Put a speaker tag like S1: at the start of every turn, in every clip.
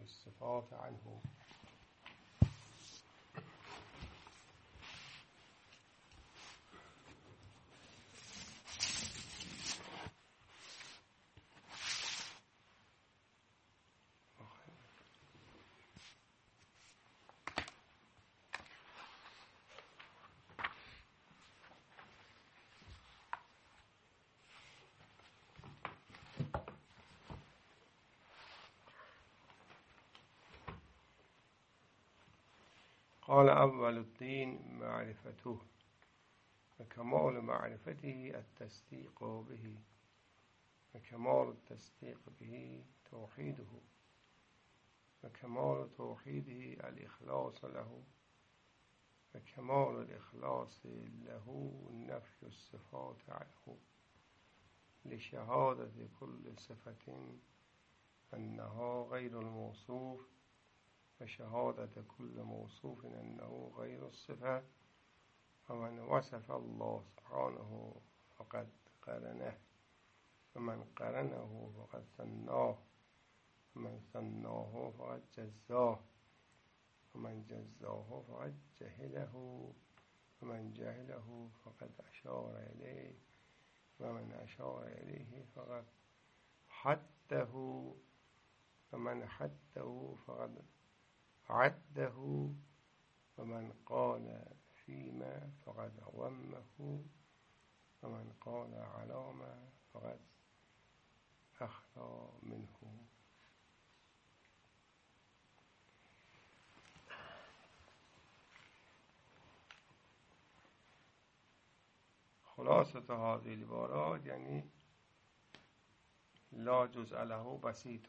S1: الصفات عنه. قال أول الدين معرفته، وكمال معرفته التصديق به، وكمال التصديق به توحيده، وكمال توحيده الإخلاص له، وكمال الإخلاص له نفي الصفات عنه، لشهادة كل صفة أنها غير الموصوف، وشهادة كل موصوف أنه غير الصفة. ومن وصف الله سبحانه فقد قرنه، ومن قرنه فقد ثناه، ومن ثناه فقد جزاه، ومن جزاه فقد جهله، ومن جهله فقد أشار إليه، ومن أشار إليه فقد حده، ومن حده فقد عده، ومن قال فيما فقد عومه، ومن قال علامة فقد أخطأ منه. خلاصة هذه العبارات يعني لا جزء له بسيط،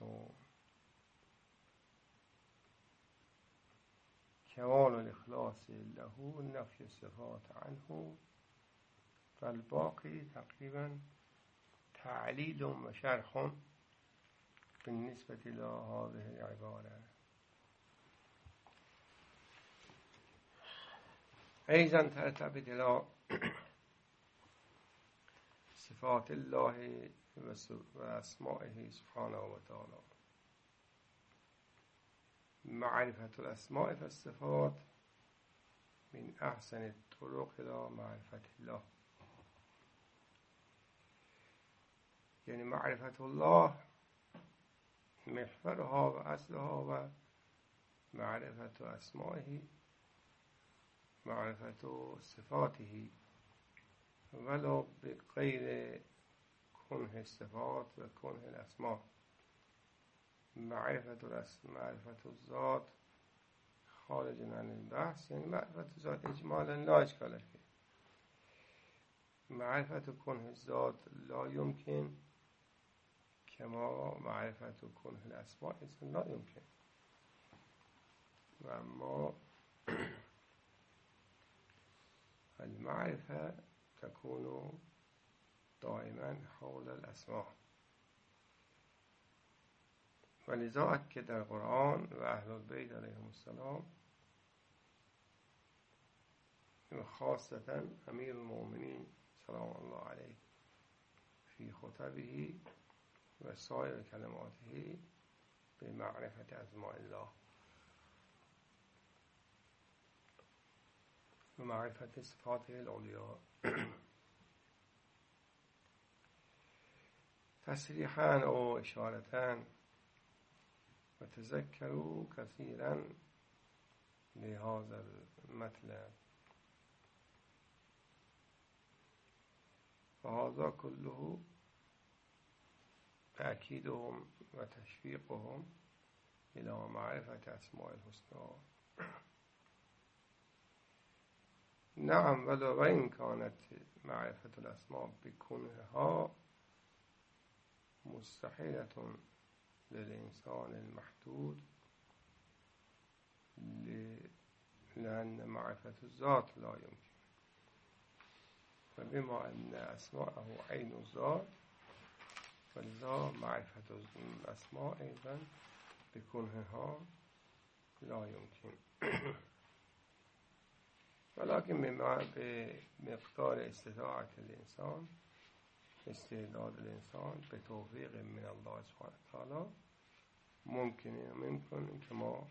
S1: كمال الإخلاص له نفي الصفات عنه، فالباقي تقريبا تعليل وشرح بالنسبة إلى هذه العبارة. أيضا ترتبط إلى صفات الله وأسمائه سبحانه وتعالى. معرفة الأسماء والصفات من أحسن الطرق إلى معرفة الله. يعني معرفة الله محورها وأصلها ومعرفة أسمائه، معرفة صفاته، ولو بغير كنه الصفات وكنه الأسماء. معرفة الذات خارج عن البحث، يعني معرفة الذات إجمالا لا إشكال فيه. معرفة كنه الذات لا يمكن، كما معرفة كنه الأسماء لا يمكن. وأما المعرفة تكون دائما حول الأسماء. ولذا أكد القرآن وأهل البيت عليهم السلام، وخاصة أمير المؤمنين سلام الله عليه في خطبه وسائر كلماته بمعرفة أسماء الله ومعرفة صفاته العليا، تصريحا أو إشارة. وتذكروا كثيرا لهذا المطلب. وهذا كله تأكيدهم وتشويقهم إلى معرفة أسماء الحسنى. نعم، ولو وإن كانت معرفة الأسماء بكونها مستحيلة للإنسان المحدود، لأن معرفة الذات لا يمكن. فبما أن أسماءه عين الذات، فلذا معرفة الأسماء أيضا بكونها لا يمكن. ولكن بمقدار استطاعة الإنسان، استعداد الإنسان بتوفيق من الله سبحانه وتعالى، ممکنه ممکن که ما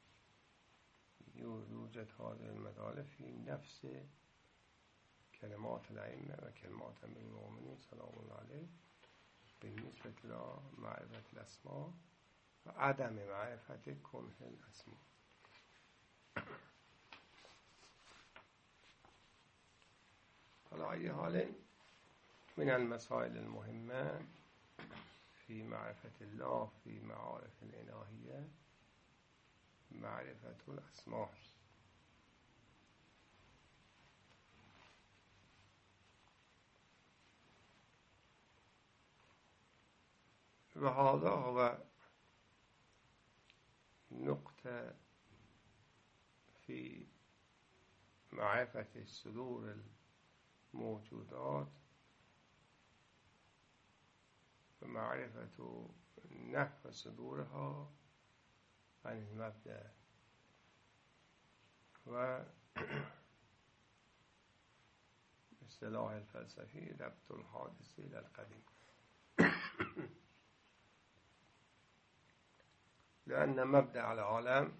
S1: یوجد هذه المدال في نفس كلمات الأئمة وكلمات أمير المؤمنين سلام الله عليه بالنسبة إلى معرفة الأسماء وعدم معرفة كنه الأسماء. على أي حال من المسائل المهمة في معرفة الله في معارف الإلهية معرفة الأسماء. وهذا هو نقطة في معرفة صدور الموجودات ومعرفة نحو صدورها عن المبدأ و اصطلاح الفلسفي ربط الحادث إلى القديم. لأن مبدأ العالم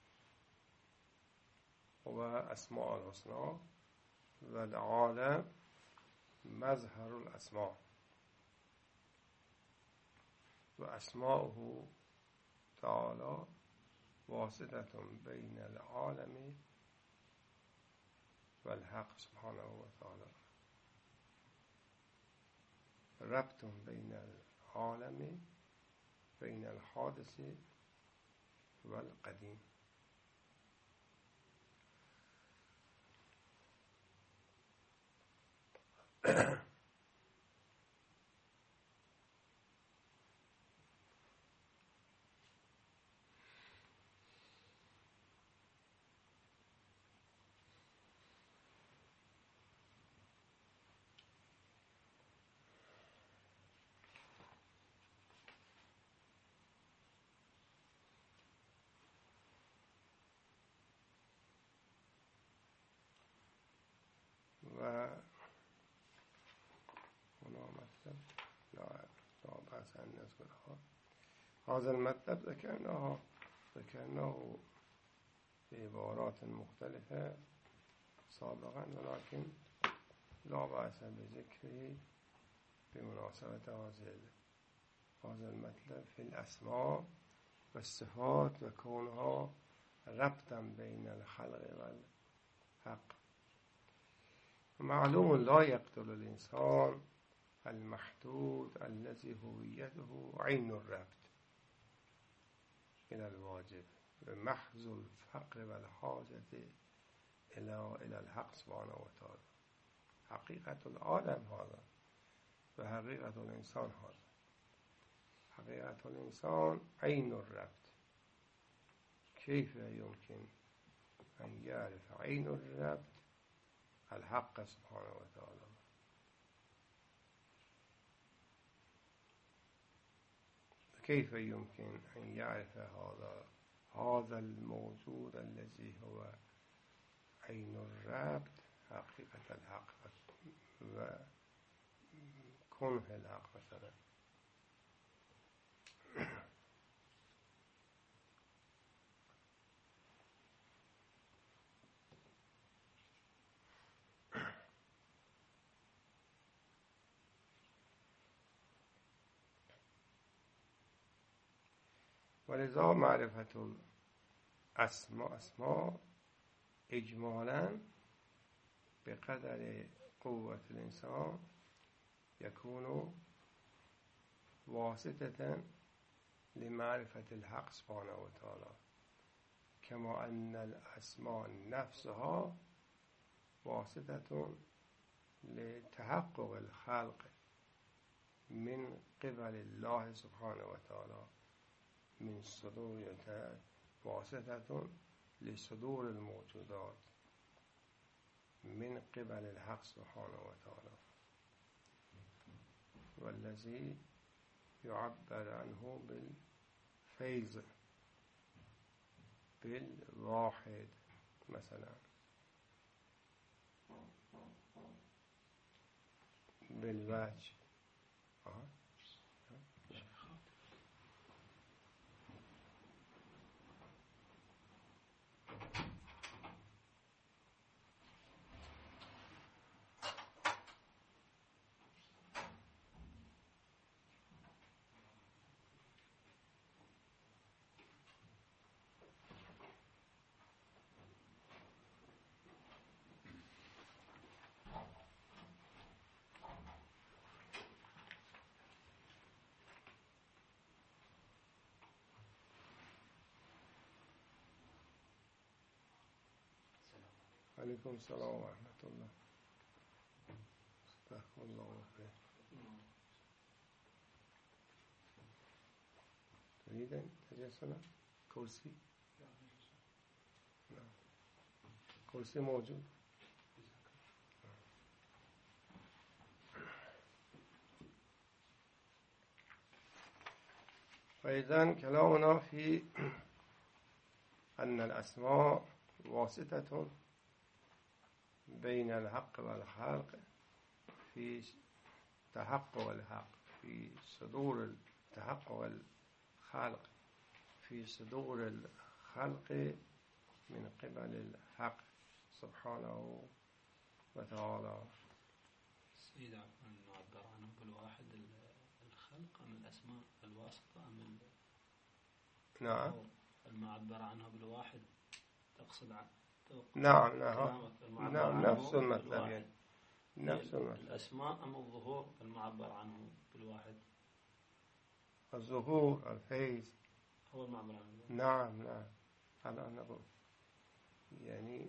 S1: هو أسماء الحسنى والعالم مظهر الأسماء وأسماؤه تعالى واسطة بين العالم والحق سبحانه وتعالى، ربط بين العالم بين الحادث والقديم. و هنا مطلب لا بأس أن نذكرها. هذا المطلب ذكرناه بعبارات مختلفة سابقا، ولكن لا بأس بذكره بمناسبة هذا المطلب في الأسماء والصفات وكونها ربطا بين الخلق والحق. معلوم لا يقتل الإنسان المحدود الذي هويته عين الربط إلى الواجب بمحض الفقر والحاجة إلى الحق سبحانه وتعالى. حقيقة العالم هذا وحقيقة الإنسان هذا. حقيقة الإنسان عين الربط. كيف يمكن أن يعرف عين الربط الحق سبحانه وتعالى؟ كيف يمكن أن يعرف هذا الموجود الذي هو عين الربط حقيقة الحق وكنه الحق مثلا؟ ولذا معرفة الأسماء إجمالا بقدر قوة الإنسان يكون واسطة لمعرفة الحق سبحانه وتعالى، كما أن الأسماء نفسها واسطة لتحقق الخلق من قبل الله سبحانه وتعالى من صدور واسطة لصدور الموجودات من قبل الحق سبحانه وتعالى، والذي يعبر عنه بالفيض بالواحد مثلا، بالوجه. علیکم السلام و رحمت الله. استغفر الله خیر. دارید تجسنا کرسی؟ نه. کرسی موجود. فإذن كلامنا في أن الأسماء واسطة بين الحق والخلق في تحقق الحق، في صدور تحقق الخلق، في صدور الخلق من قبل الحق سبحانه وتعالى.
S2: سيد عفوا نعبر عنه بالواحد الخلق أم الأسماء الواسطة أم
S1: نعم
S2: المعبر عنه بالواحد تقصد عنه؟
S1: نعم نفس المطلب يعني. نفس المطلب.
S2: الأسماء أم الظهور المعبر عنه بالواحد؟
S1: الظهور الفيض
S2: هو المعبر عنه.
S1: نعم الآن نقول يعني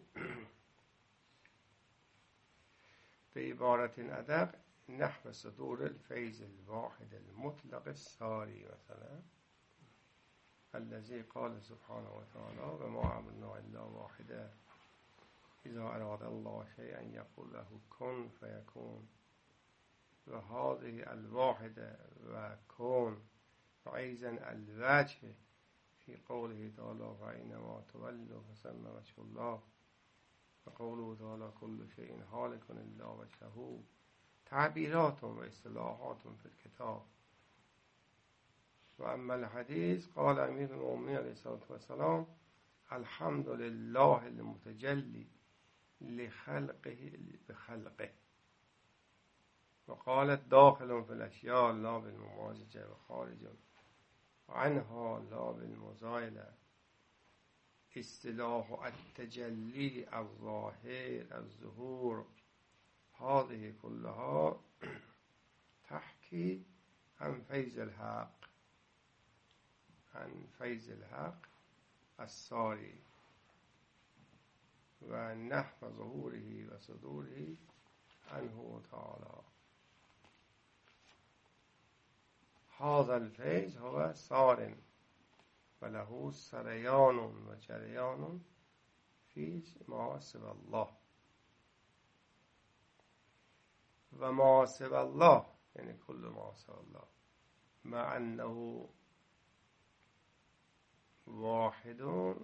S1: بعبارة أدق نحو صدور الفيض الواحد المطلق الساري مثلا الذي قال سبحانه وتعالى وما أمرنا إلا واحدة إذا أراد الله شيئا يقول له كن فيكون. وهذه الواحدة وكون وأيضا الوجه في قوله تعالى فإنما تولوا فثم وجه الله، وقوله تعالى كل شيء هالك إلا وجهه، تعبيرات واصطلاحات في الكتاب. وأما الحديث قال أمير المؤمنين عليه الصلاة والسلام الحمد لله المتجلي لخلقه بخلقه، وقالت داخل في الأشياء لا بالممازجة وخارج عنها لا بالمزايلة. اصطلاح التجلي الظاهر الظهور هذه كلها تحكي عن فيض الحق، عن فيض الحق الساري ونحو ظهوره وصدوره عنه تعالى. هذا الفيض هو سار وله سريان وجريان في ما سوى الله. وما سوى الله يعني كل ما سوى الله مع أنه واحد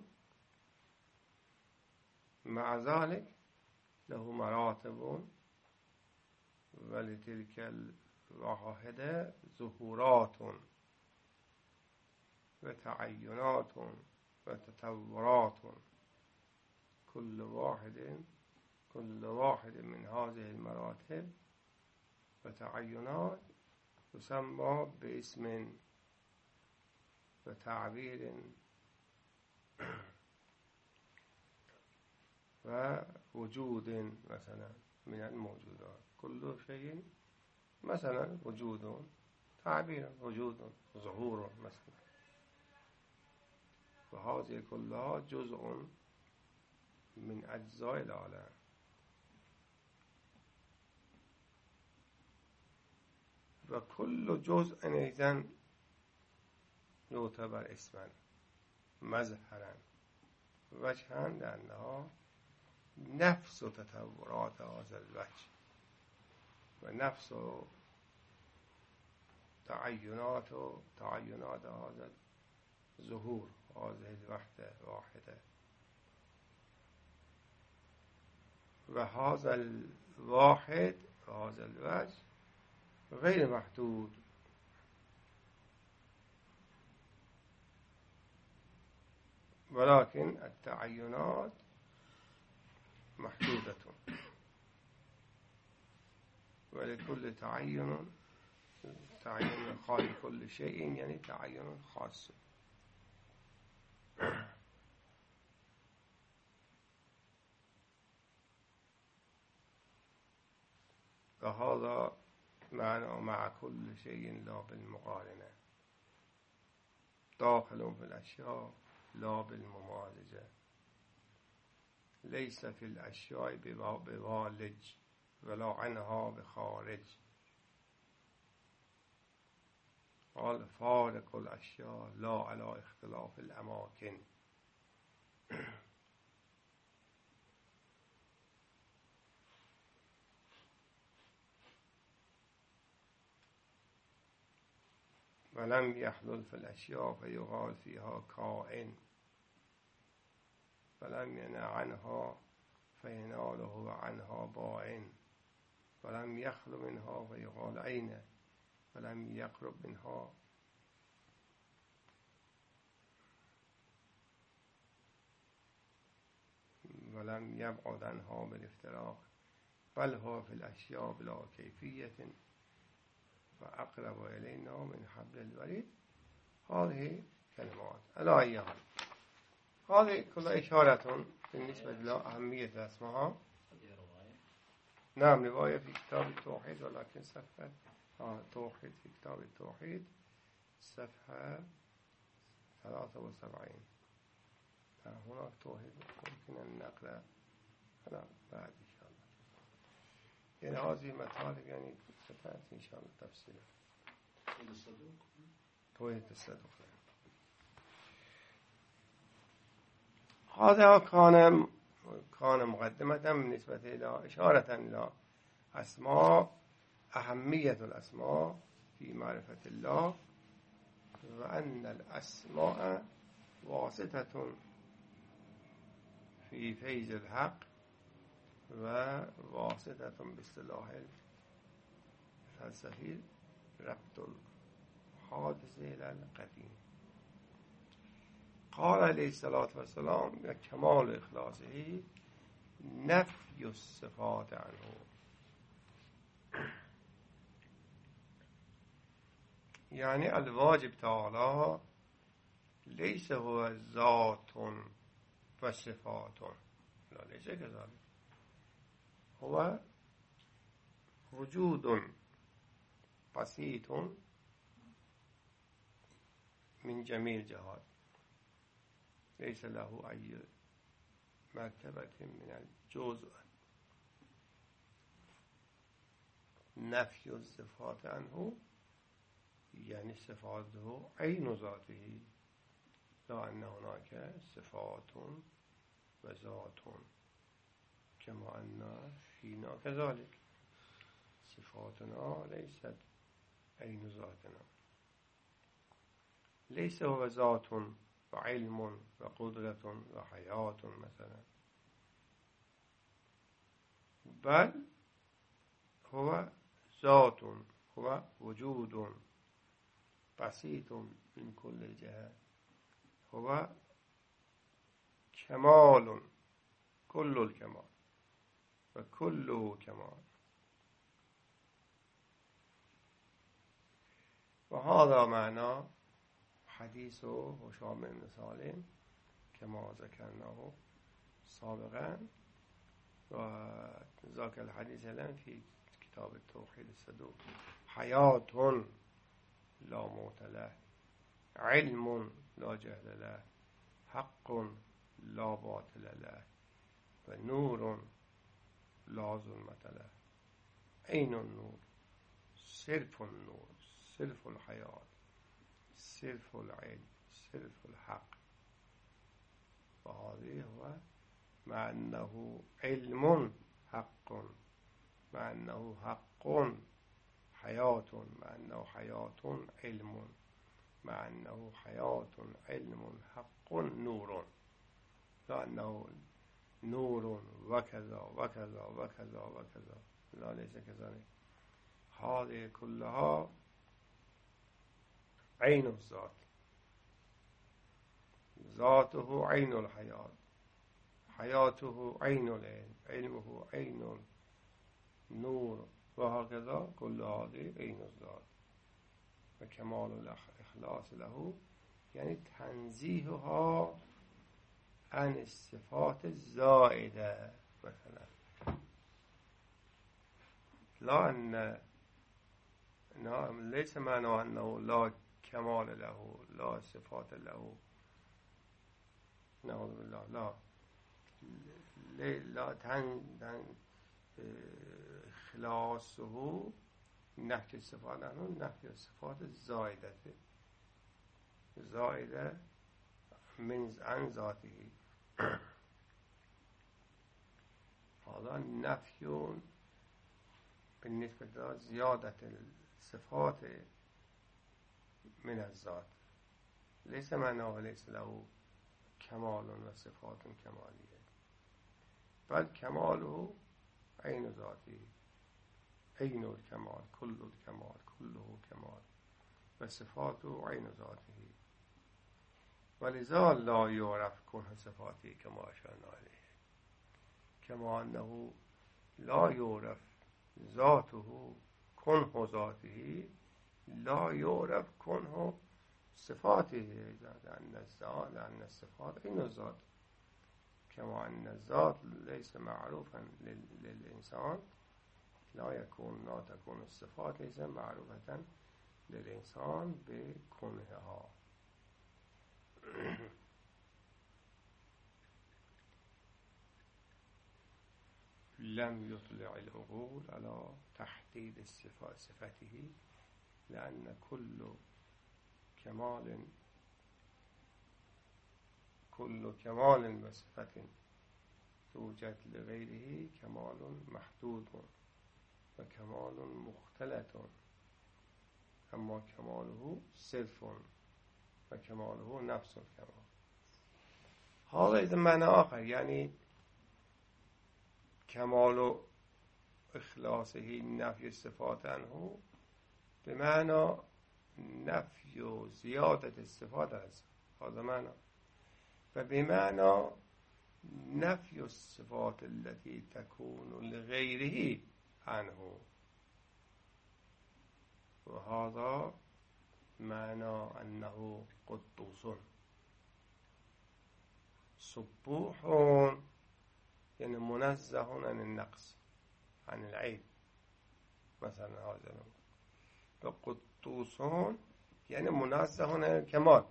S1: مع ذلك له مراتب، ولتلك الواحدة ظهورات وتعينات وتطورات. كل واحد من هذه المراتب وتعينات يسمى باسم وتعبير ووجود مثلا من الموجودات. كل شيء مثلا وجود، تعبير وجود، ظهور مثلا. وهذه كلها جزء من أجزاء العالم. وكل جزء أيضا يعتبر اسما مظهرا وجها لأنها نفس تطورات هذا الوجه ونفس تعينات هذا الظهور هذه الوحدة واحدة. وهذا الواحد وهذا الوجه غير محدود، ولكن التعينات محدودة، ولكل تعين خالي كل شيء يعني تعين خاص. وهذا مع كل شيء لا بالمقارنة، داخل في الأشياء لا بالممازجة. لیس فی الاشیاء بوالج ولا عنها بخارج. قال فارق الاشیاء لا علی اختلاف الاماکن. ولم يحلل في الاشیاء فیقال فیها کائن ولم ینع عنها فیناله عنها باین ولم یخل منها فیقال عین ولم یقرب منها ولم یبعد عنها بالافتراق بل هو في الاشیاء بلا کیفیت و اقرب الینا من حبل الورید. هذه كلمات على أي حال هذه كلها إشارة بالنسبة لأهمية الأسماء. نعم رواية في كتاب التوحيد ولكن صفحة توحيد في كتاب التوحيد صفحة 73. هناك توحيد ممكن أن نقرأ بعد إن شاء الله. يعني هذه مطالب يعني ستأتي إن شاء الله تفسيرها. توحيد الصدق. هذا كان مقدمة بالنسبة إلى إشارة إلى أسماء أهمية الأسماء في معرفة الله وأن الأسماء واسطة في فيض الحق وواسطة باصطلاح الفلسفي ربط الحادث إلى القديم. قال عليه الصلاة والسلام كمال إخلاصه نفي الصفات عنه. يعني الواجب تعالى ليس هو ذات وصفات، لا ليس كذلك، هو وجود بسيط من جميع الجهات ليس له أي مرتبة من الجزء. نفي الصفات عنه يعني صفاته عين ذاته، لا أن هناك صفات وذات كما أن فينا كذلك صفاتنا ليست عين ذاتنا. ليس هو ذات وعلم وقدرة وحياة مثلا، بل هو ذات، هو وجود بسيط من كل جهة، هو كمال كل الكمال وكله كمال. وهذا معنى حديث هشام بن سالم كما ذكرناه سابقا، وذاك الحديث الآن في كتاب التوحيد الصدوق. حياة لا موت له، علم لا جهل له، حق لا باطل له، ونور لا ظلمة له. عين النور، صرف النور، صرف الحياة، صرف العلم، صرف الحق. وهذه هو مع أنه علم حق، مع أنه حق حياة، مع أنه حياة علم، مع أنه حياة علم حق نور، لأنه نور وكذا وكذا وكذا وكذا، لا ليس كذلك. هذه كلها عين الذات، ذاته عين الحياة، حياته عين العلم، علمه عين النور، وهكذا كل هذه عين الذات. وكمال الإخلاص له يعني تنزيهها عن الصفات الزائدة مثلا، لا أن ليس معنى أنه لا كمال له، لا صفات له، نعوذ بالله، لا، لا خلاصه نفی صفات عنه نفی صفات زائده من عن ذاته. حالا نفی بالنسبة إلى زيادة الصفات من الذات ليس معناه ليس له كمال وصفات كمالية، بل كماله عين ذاته، عين الكمال، كل الكمال، كله كمال، وصفاته عين ذاته، ولذا لا يعرف كنه صفاته كما أشرنا عليه، كما أنه لا يعرف ذاته كنه ذاته لا يعرف كنه صفاته، لأن الصفات عين الذات، كما أن الذات ليس معروفا للإنسان لا تكون الصفات ليس معروفة للإنسان بكنهها. لم يطلع العقول على تحديد صفته، لأن كل كمال وصفة توجد لغيره كمال محدود وكمال مختلط، أما كماله صرف وكماله نفس الكمال. هذا إذا معنى آخر، يعني كمال إخلاصه نفي الصفات عنه بمعنى نفي زيادة الصفات عنه، هذا معنى، فبمعنى نفي الصفات التي تكون لغيره عنه، وهذا معنى أنه قدوس سبوح، يعني منزه عن النقص عن العيب مثلا، هذا وقدوس يعني منزه عن الكمال.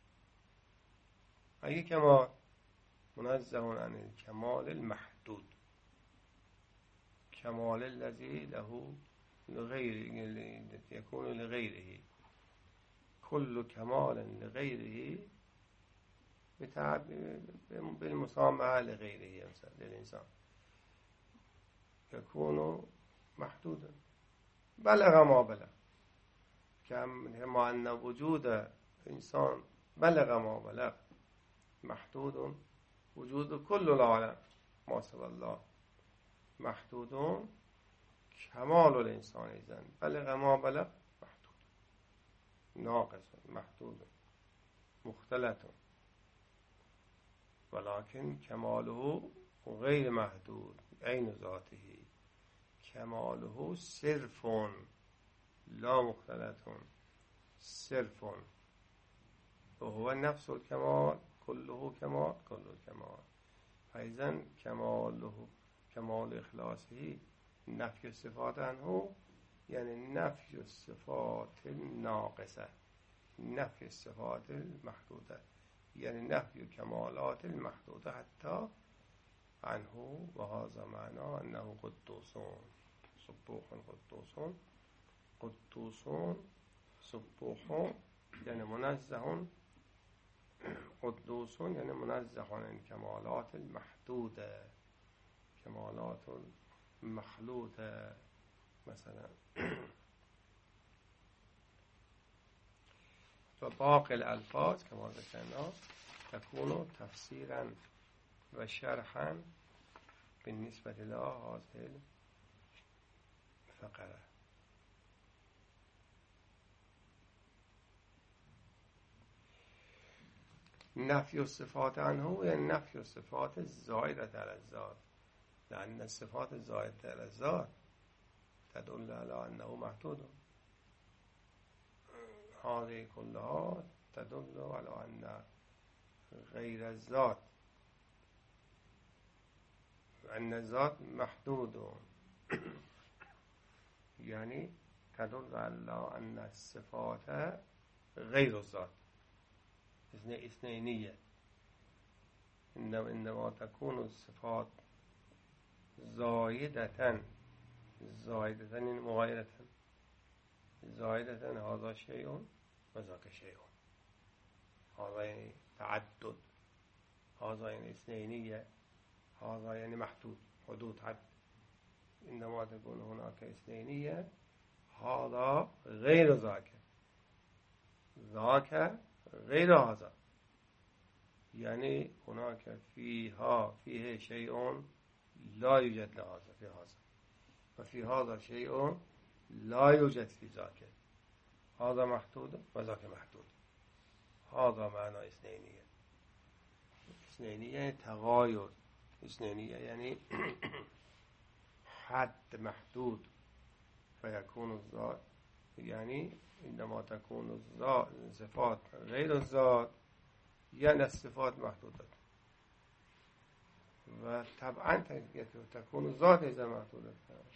S1: أي كمال؟ منزه عن الكمال المحدود، كمال الذي له لغيره يكون لغيره، كل كمال لغيره بالمسامحة لغيره للإنسان يكون محدودا، بلغ ما بلغ، كما أن وجود إنسان بلغ ما بلغ محدود، وجود كل العالم ما سوى الله محدود، كمال الإنسان إذن بلغ ما بلغ محدود، ناقص محدود مختلط، ولكن كماله غير محدود عين ذاته، كماله صرف لا مختلط، صرف، وهو نفس الكمال، كله كمال، كل الكمال. فإذن كمال إخلاصه نفي الصفات عنه يعني نفي الصفات الناقصة، نفي الصفات المحدودة، يعني نفي كمالات المحدودة حتى عنه، وهذا معنى أنه قدوس سبوح قدوس سبوح يعني منزه، قدوس يعني منزه عن الكمالات المحدودة، كمالات المخلوطة مثلا. وباقي الألفاظ كما ذكرنا تكون تفسيرا وشرحا بالنسبة لهذه الفقرة. نفي الصفات عنه يعني نفي الصفات الزائدة على الذات، لأن الصفات الزائدة على الذات تدل على أنه محدود، هذه كلها تدل على أن غير الذات، أن الذات محدود، يعني تدل على أن الصفات غير الذات اثنينية، انما تكون الصفات زائدة این مغایرة زائدة هذا شيء و ذاك شيء هذا یعنی تعدد هذا یعنی اثنینیه هذا یعنی محدود حدود حد انما تكون هناك اثنینیه هذا غیر ذاك ذاك غیر هذا یعنی هناك فيه شيء لا يوجد لهذا في هذا وفي هذا شيء لا يوجد في ذاك هذا محدود و ذاك محدود هذا معنى اثنینیه یعنی تغایر اثنینیه یعنی حد محدود فيكون الذات یعنی عندما تكون الصفات غیر الذات یعنی الصفات محدودة و طبعا تكون الذات اذا محدودة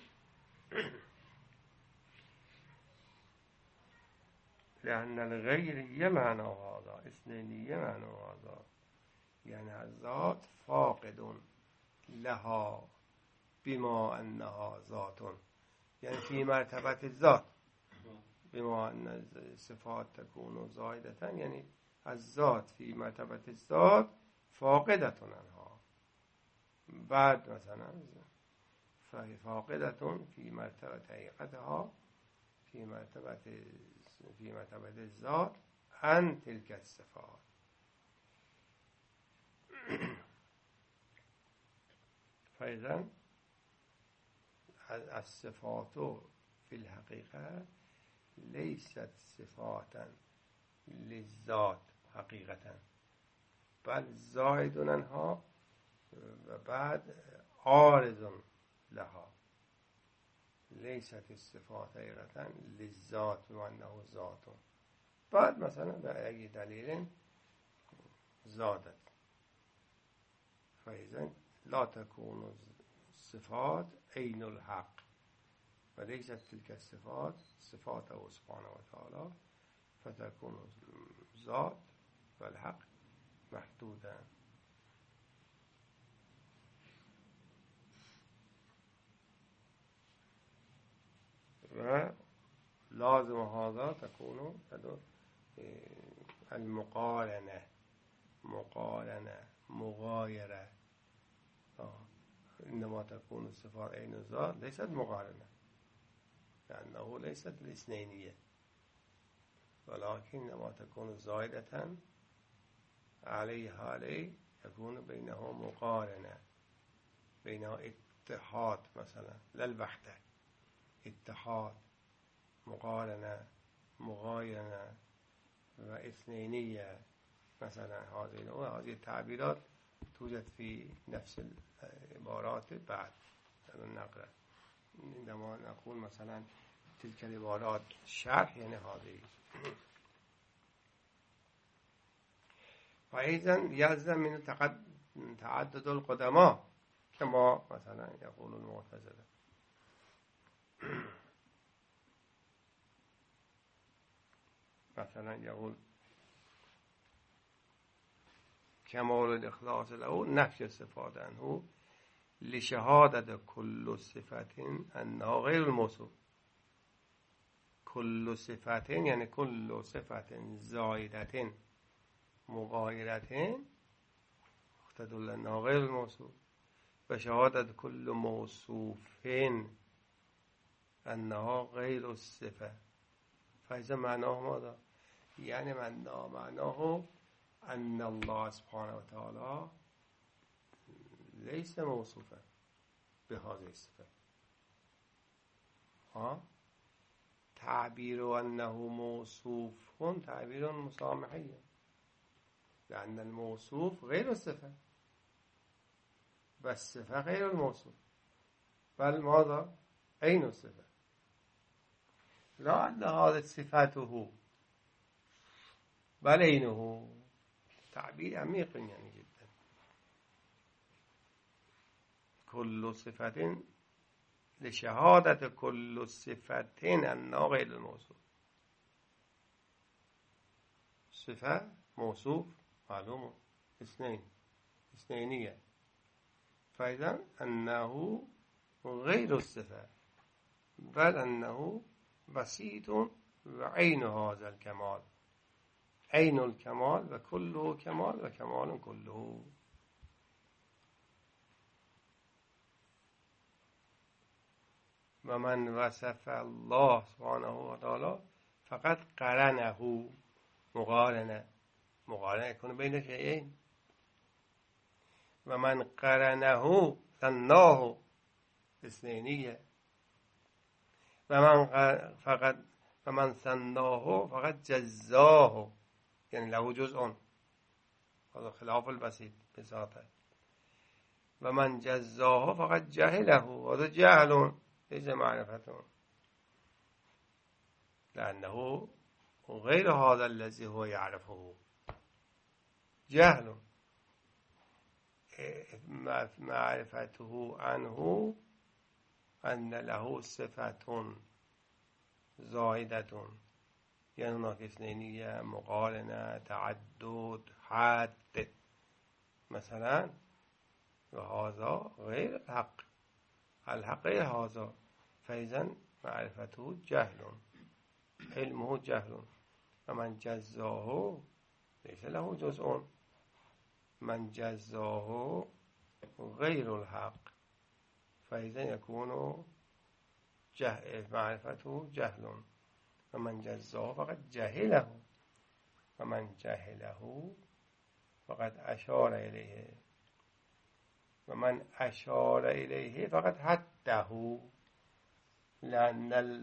S1: لأن الغير معنى هذا اثنینیه معنى هذا يعني الذات فاقد لها بما أنها ذات يعني في مرتبة الذات بما أن الصفات تكون زائدة يعني الذات في مرتبة الذات فاقدة عنها بعد مثلا فهي فاقدة في مرتبة حقيقتها في مرتبة الذات عن تلك الصفات فإذا الصفات في الحقيقة ليست صفاتا للذات حقيقة بل زائد عنها و بعد عارض لها ليست الصفات حقيقة للذات وأنه ذات بعد مثلا بأي دليل زادت فإذا لا تكون الصفات عين الحق وليست تلك الصفات صفاته سبحانه وتعالى فتكون الذات والحق محدودا و لازم هذا تكون المقارنة مغايرة إنما تكون الصفات عين الذات ليست مقارنة لأنه ليست الاثنينية ولكن إنما تكون زائدة عليه يكون بينه مقارنة بينه اتحاد مثلا لا الوحدة اتحاد مقارنة مغايرة و اثنينية مثلا هذه التعبيرات توجد في نفس العبارات بعد النقرة عندما نقول مثلا تلك العبارات شرح يعني هذه وأيضا يلزم من تعدد القدماء كما مثلا يقول المعتزلة مثلا يقول كمال الإخلاص له نفي الصفات عنه لشهادة كل صفة أنها غير الموصوف كل صفة يعني كل صفة زائدة مغايرة تدل أنها غير الموصوف وشهادة كل موصوف أنها غير الصفة فإذا معناه ماذا؟ يعني معناه أن الله سبحانه وتعالى ليس موصوفا بهذه الصفة تعبير أنه موصوف تعبير مسامحي لأن الموصوف غير الصفة بس الصفة غير الموصوف بل ماذا؟ أين الصفة؟ لا أن هذا صفاته بل أينه تعبير عميق يعني جدا كل صفة لشهادة كل صفة أنها غير الموصوف صفة موصوف معلوم اثنين اثنينية، فإذا أنه غير الصفة، بل أنه بسيط وعين هذا الكمال، عين الكمال وكله كمال وكمال كله. ومن وصف الله سبحانه وتعالى فقط قرنه، مقارنه يكون بين شيئين. ومن قرنه ثناه اثنينية، ومن ثناه فقط جزاه، يعني له جزء، هذا خلاف البسيط بذاته. ومن جزاه فقط جهله، هذا جهل ليس معرفته، لأنه غير هذا الذي هو يعرفه، جهل. معرفته عنه أن له صفة زائدة، يعني هناك اثنينية، مقارنة، تعدد، حد مثلا، وهذا غير الحق، الحق غير هذا. فإذا معرفته جهل، علمه جهل. ومن جزاه ليس له جزء، من جزاه غير الحق، فإذا يكون معرفته جهل. ومن جزاه فقد جهله، ومن جهله فقد أشار إليه، ومن أشار إليه فقد حده، لأن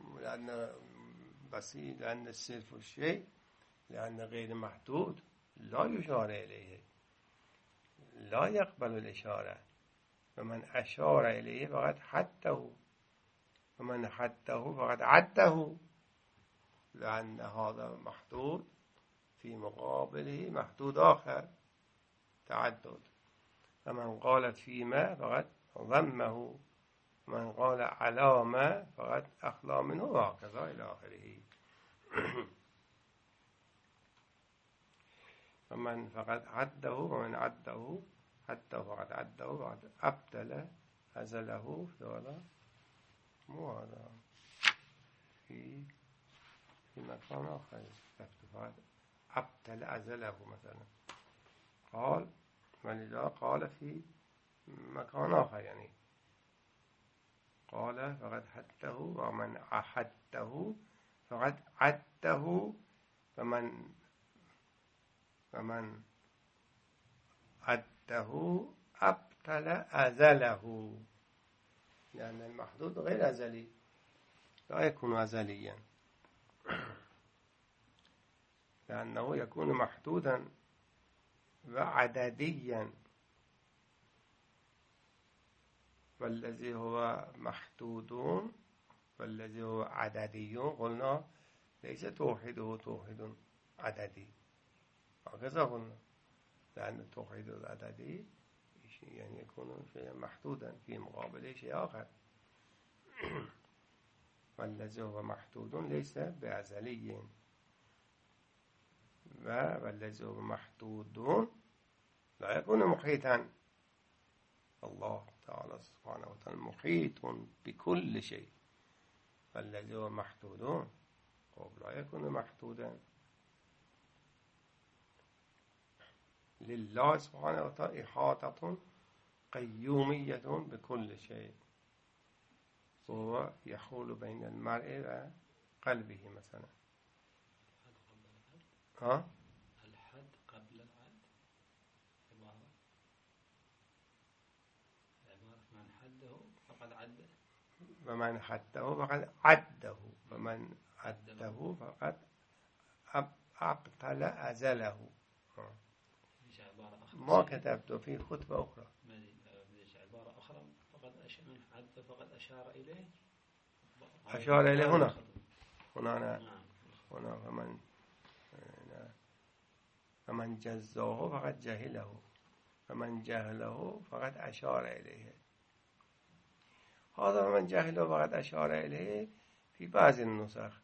S1: بسيط، لأن الصرف الشيء، لأن غير محدود لا يشار إليه، لا يقبل الإشارة. ومن أشار إليه فقد حده، ومن حده فقد عده، لأن هذا محدود في مقابله محدود آخر، تعدد. ومن قال فيما فقد ضمه، ومن قال على ما فقد أخلى منه، وهكذا إلى آخره. ومن فقد عده، ومن عده حتى فقد عده فقد أبدل أزله في هذا، مو هذا في مكان آخر، فقد أبدل أزله مثلا، قال ولذا قال في مكان آخر، يعني قال فقد حده، ومن أحده فقد عده، ومن عده أبطل أزله، لأن المحدود غير أزلي، لا يكون أزليا، لأنه يكون محدودا وعدديا. والذي هو محدود والذي هو عددي قلنا ليس توحيده توحيد عددي، هكذا قلنا، لأن التوحيد العددي يعني يكون شيئا محدودا في مقابله شيء آخر. والذي هو محدود ليس بأزلي، والذي هو محدود لا يكون محيطا. الله تعالى سبحانه وتعالى محيط بكل شيء، والذي هو محدود لا يكون محدودا. لله سبحانه وتعالى إحاطة قيومية بكل شيء، وهو يحول بين المرء وقلبه مثلا.
S2: الحد قبل العد، عبارة من حده فقد عده،
S1: ومن حده فقد عده، ومن عده فقد أبطل أزله. ما كتبت في خطبة أخرى،
S2: عبارة أخرى من حد فقد أشار إليه،
S1: أشار إليه هنا فمن جزاه فقد جهله، فمن جهله فقد أشار إليه. هذا من جهله فقد أشار إليه في بعض النسخ،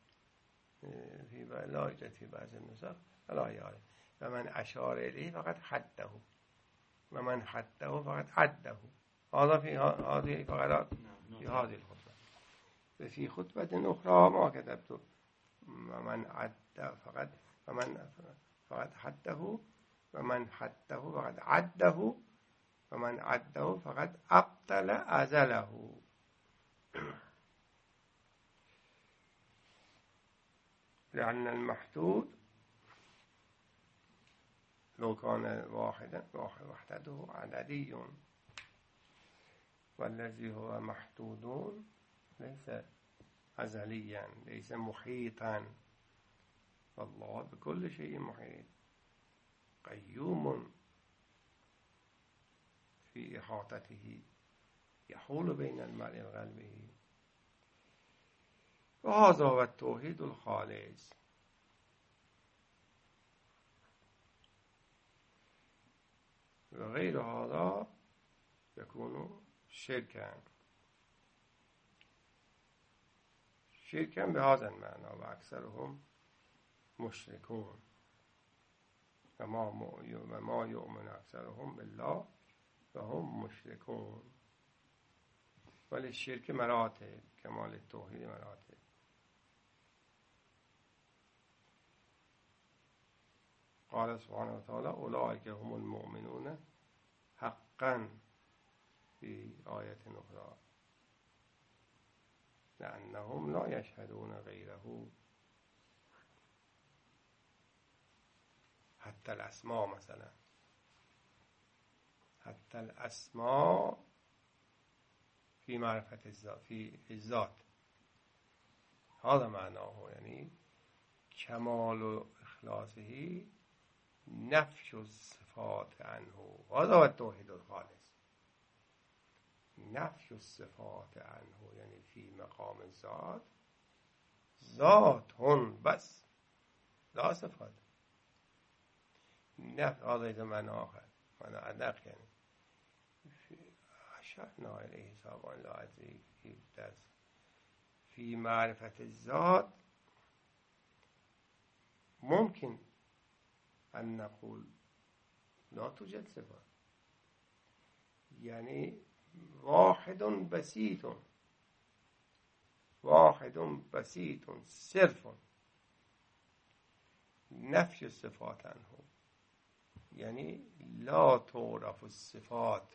S1: لا يوجد في بعض النسخ، لا يعرف. فمن أشار إليه فقد حده، و من حده فقط عده. هذا في هذه فقرات في هذه الخطبة. وفي خطبة أخرى ما كتبت ومن عده فقط ومن فقط حده ومن حده فقط عده ومن عده فقط أبطل أزله. لأن المحدود لو كان واحدا وحدته عددي، والذي هو محدود ليس أزليا، ليس محيطا. والله بكل شيء محيط، قيوم في إحاطته، يحول بين المرء وقلبه. وهذا هو التوحيد الخالص. وغير هذا يكون شركا بهذا المعنى. وأكثرهم مشركون وما يؤمن أكثرهم بالله وهم مشركون. وللشرك مراتب كما للتوحيد مراتب. قال سبحانه وتعالى أولئك هم المؤمنون حقا في آية أخرى، لأنهم لا يشهدون غيره. حتى الأسماء مثلا، حتى الأسماء في معرفة الذات، في الذات، هذا معناه، يعني كمال إخلاصه نفي الصفات عنه. هذا هو التوحيد الخالص، نفي الصفات عنه، يعني في مقام الذات ذات هن بس لا صفات. نفي هذا معنى آخر، معنى أدق، يعني أشرنا إليه سابقا لا أدري في معرفة الذات ممكن أن نقول لا توجد صفات، يعني واحد بسيط صرف نفي الصفات عنه، يعني لا تعرف الصفات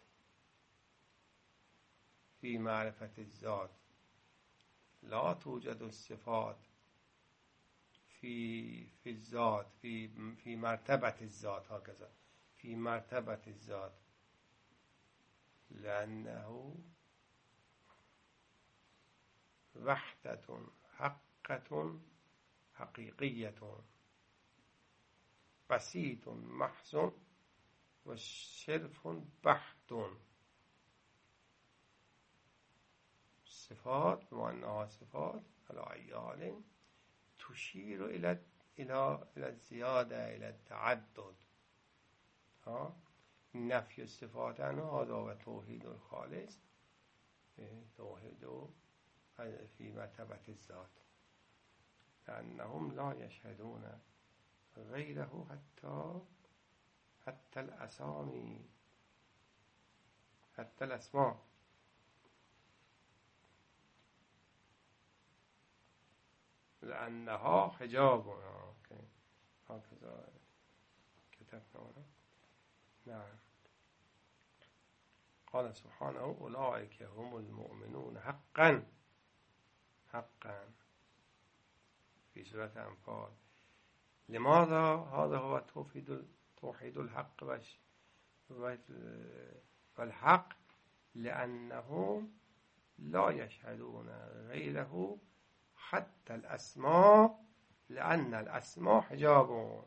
S1: في معرفة الذات، لا توجد الصفات في الذات، في مرتبة الذات، هكذا في مرتبة الذات، لأنه وحدة حقة حقيقية، بسيط محض وشرف بحت. صفات بمعنى صفات على عيال تشير إلى الزيادة، إلى التعدد. نفي الصفات عنه هذا هو التوحيد الخالص، توحيد في مرتبة الذات، لأنهم لا يشهدون غيره حتى الأسامي، حتى الأسماء. لأنها حجاب. هكذا كتبنا. نعم. قال سبحانه أولئك هم المؤمنون حقا في سورة أنفال. لماذا؟ هذا هو توحيد الحق والحق، لأنهم لا يشهدون غيره حتى الأسماء، لأن الأسماء حجاب.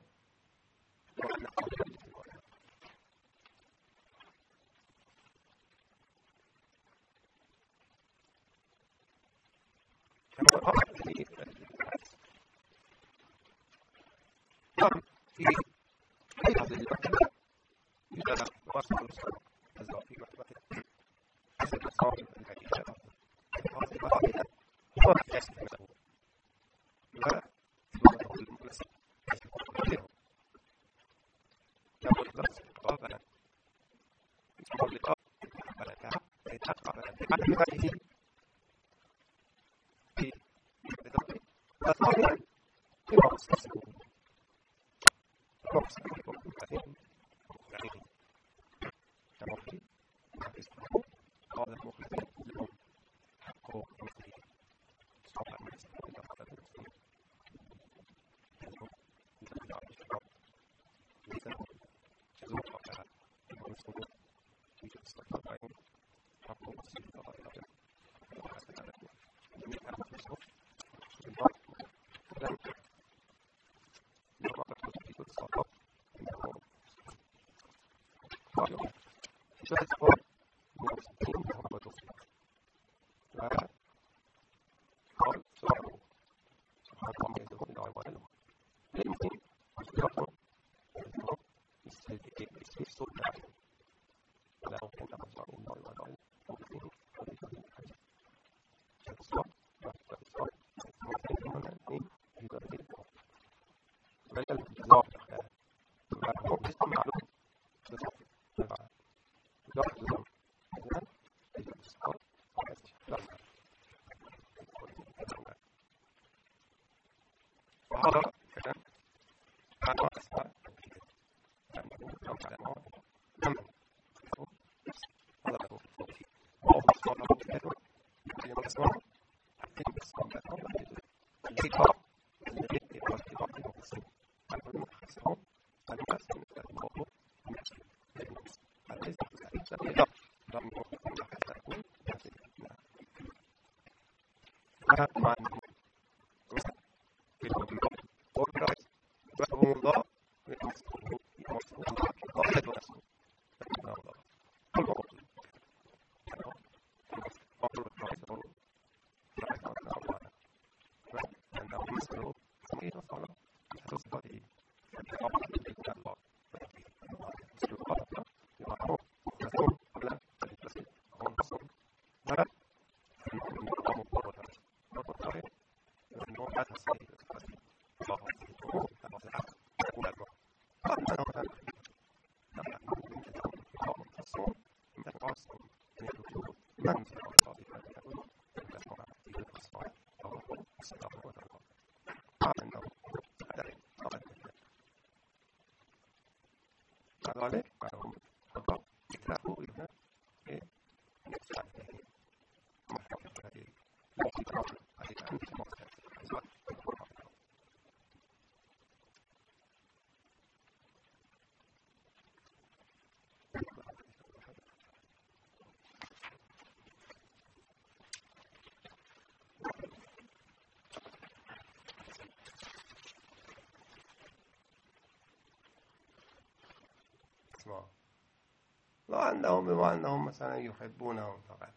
S1: لا أنهم بما أنهم مثلا يحبونهم فقط،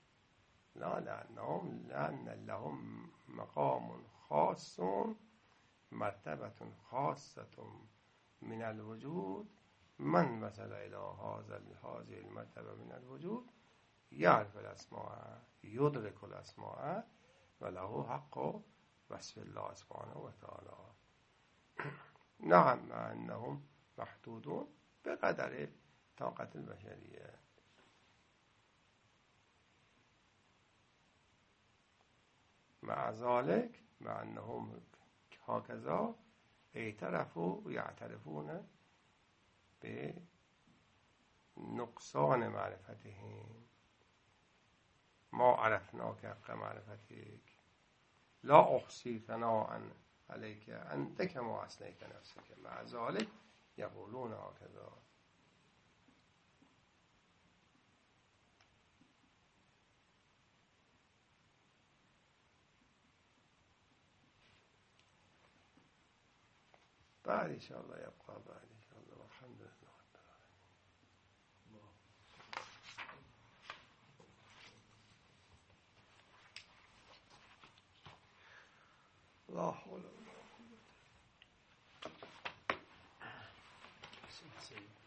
S1: لا لأن لهم مقام خاص، مرتبة خاصة من الوجود. من مثل إلى هذه المرتبة من الوجود يعرف الأسماء، يدرك الأسماء، وله حق وصف الله سبحانه وتعالى. نعم، مع أنهم محدودون بقدر طاقة البشرية. مع ذلك، مع أنهم هكذا اعترفوا ويعترفون بنقصان معرفتهم. ما عرفناك حق معرفتك، لا أحصي ثناء عليك أنت كما أثنيت نفسك. مع ذلك يقولون هكذا. بعد إن شاء الله يبقى بعد إن شاء الله. والحمد لله رب العالمين. لا حول ولا قوة.